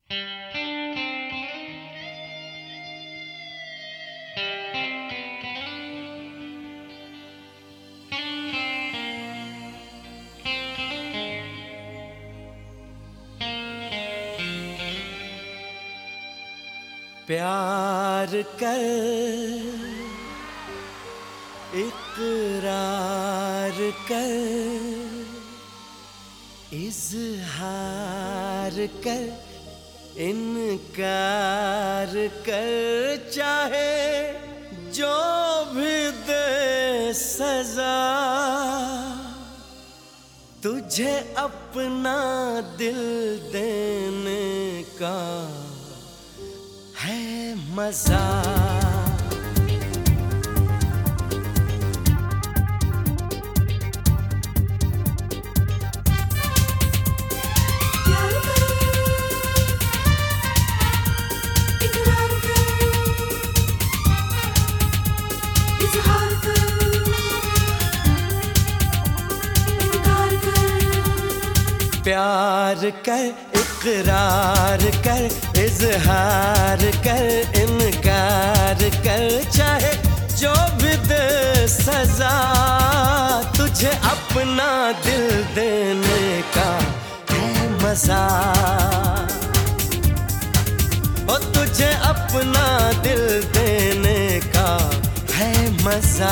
प्यार कर, इकरार कर, इजहार कर, इनकार कर, चाहे जो भी दे सजा, तुझे अपना दिल देने का है मजा। प्यार कर, इकरार कर, इजहार कर, इनकार कर, चाहे जो भी दे सजा, तुझे अपना दिल देने का है मजा। ओ तुझे अपना दिल देने का है मजा।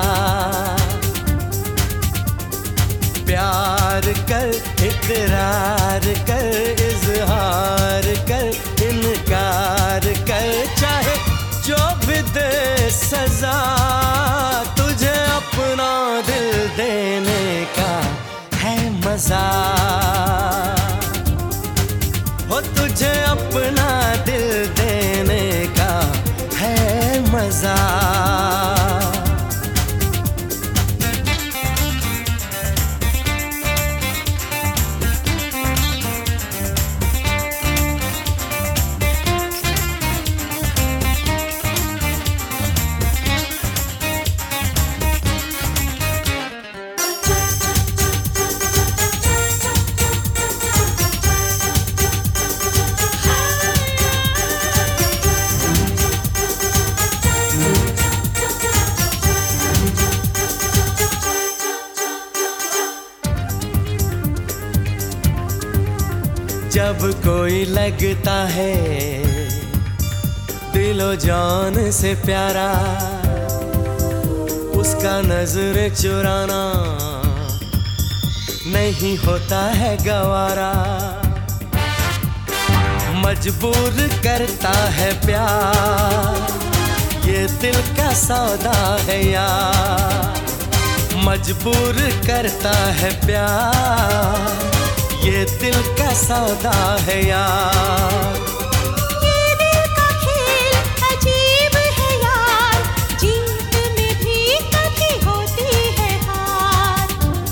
प्यार कर, इकरार कर, इजहार कर, इनकार कर, चाहे जो भी दे सजा, तुझे अपना दिल देने का है मजा। हो तुझे अपना दिल देने का है मजा। जब कोई लगता है दिलो जान से प्यारा, उसका नजर चुराना नहीं होता है गवारा। मजबूर करता है प्यार, ये दिल का सौदा है यार। मजबूर करता है प्यार, ये दिल का सौदा है यार। ये दिल का खेल अजीब है यार, जीत में भी कभी होती है हार।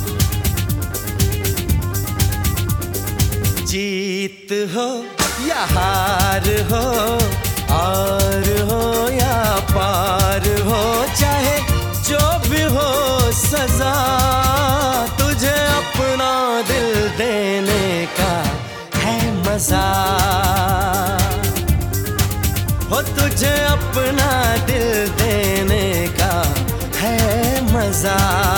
जीत हो या हार हो, और हो या पार हो, चाहे जो भी हो सजा, तुझे अपना दिल देने का है मजा। हो तुझे अपना दिल देने का है मजा।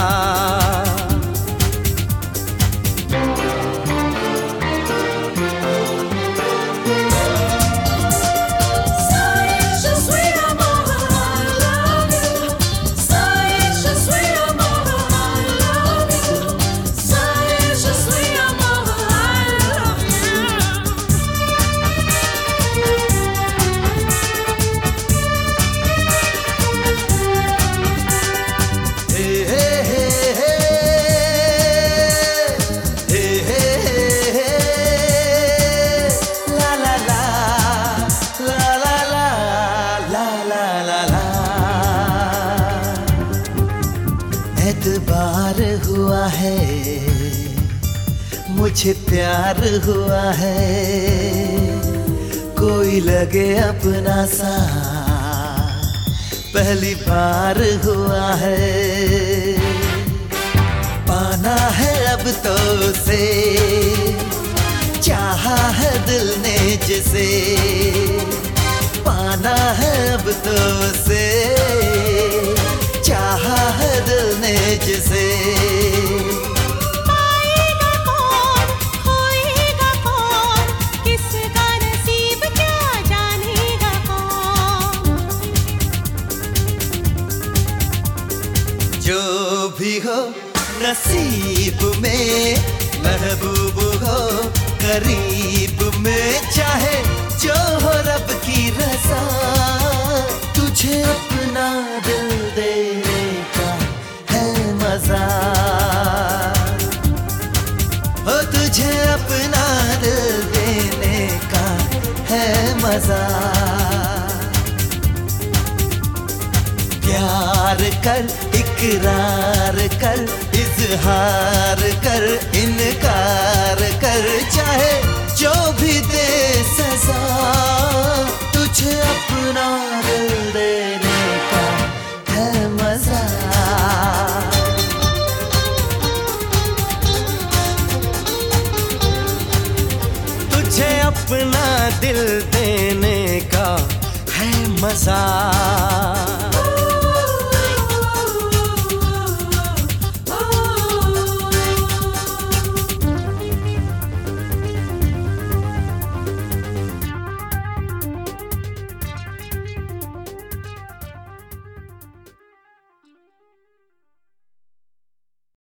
एतबार हुआ है, मुझे प्यार हुआ है, कोई लगे अपना सा पहली बार हुआ है। पाना है अब तो उसे चाहा है दिल ने जिसे, पाना है अब तो उसे, चाहा है दिल ने जिसे। पाएगा कौन, खोएगा कौन, किसका नसीब क्या जानेगा कौन। जो भी हो नसीब में, महबूब हो करीब में, चाहे जो हो रब की रज़ा, तुझे अपना दिल देने का है मजा। हो तुझे अपना दिल देने का है मजा। प्यार कर, इकरार कर, इजहार कर, इनकार कर, चाहे जो भी दे सजा, तुझे अपना दिल देने का है मजा। तुझे अपना दिल देने का है मजा।